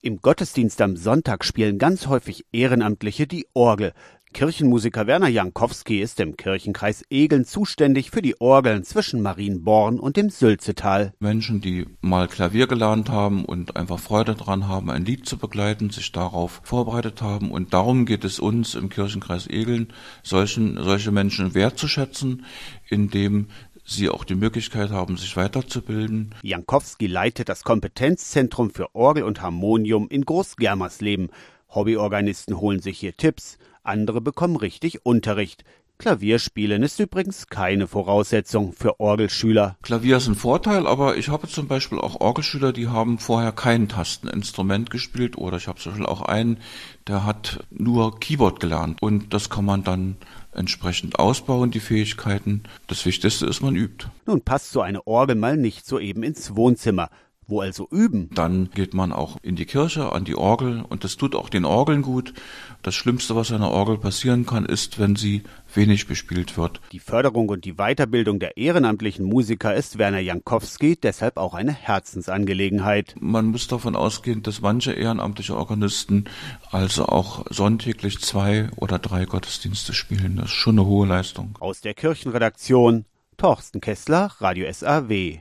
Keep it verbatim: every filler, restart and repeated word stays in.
Im Gottesdienst am Sonntag spielen ganz häufig Ehrenamtliche die Orgel. Kirchenmusiker Werner Jankowski ist im Kirchenkreis Egeln zuständig für die Orgeln zwischen Marienborn und dem Sülzetal. Menschen, die mal Klavier gelernt haben und einfach Freude daran haben, ein Lied zu begleiten, sich darauf vorbereitet haben. Und darum geht es uns im Kirchenkreis Egeln, solchen, solche Menschen wertzuschätzen, indem sie auch die Möglichkeit haben, sich weiterzubilden. Jankowski leitet das Kompetenzzentrum für Orgel und Harmonium in Groß-Germersleben. Hobbyorganisten holen sich hier Tipps, andere bekommen richtig Unterricht. Klavierspielen ist übrigens keine Voraussetzung für Orgelschüler. Klavier ist ein Vorteil, aber ich habe zum Beispiel auch Orgelschüler, die haben vorher kein Tasteninstrument gespielt, oder ich habe zum Beispiel auch einen, der hat nur Keyboard gelernt, und das kann man dann entsprechend ausbauen, die Fähigkeiten. Das Wichtigste ist, man übt. Nun passt so eine Orgel mal nicht so eben ins Wohnzimmer. Wo also üben? Dann geht man auch in die Kirche, an die Orgel, und das tut auch den Orgeln gut. Das Schlimmste, was einer Orgel passieren kann, ist, wenn sie wenig bespielt wird. Die Förderung und die Weiterbildung der ehrenamtlichen Musiker ist Werner Jankowski deshalb auch eine Herzensangelegenheit. Man muss davon ausgehen, dass manche ehrenamtliche Organisten also auch sonntäglich zwei oder drei Gottesdienste spielen. Das ist schon eine hohe Leistung. Aus der Kirchenredaktion Torsten Kessler, Radio S A W.